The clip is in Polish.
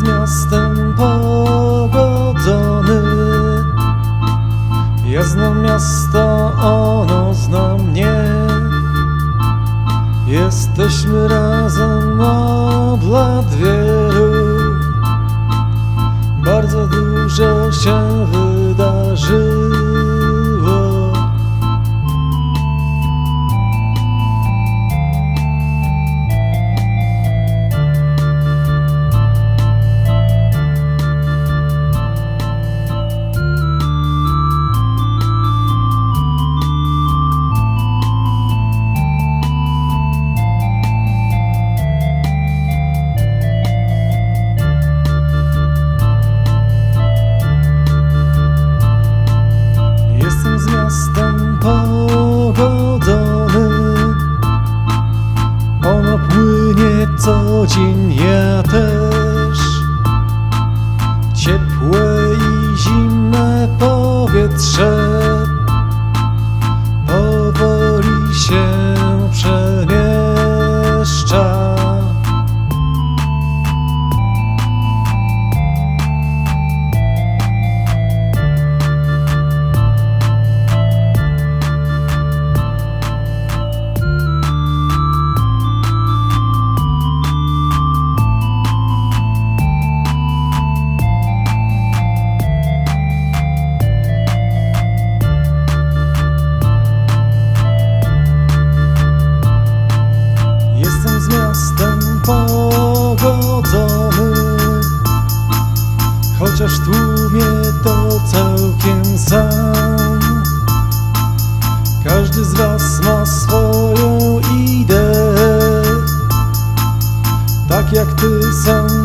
miastem pogodzony. Ja znam miasto, ono zna mnie. Jesteśmy razem od lat wielu. Bardzo dużo się wydarzyło. Jestem z miastem pogodzony. Ono płynie co dzień, ja też. Ciepłe i zimne powietrze powoli się przemieszcza. Jestem z miastem pogodzony, chociaż w tłumie to całkiem sam. Każdy z was ma swoją ideę, tak jak ty sam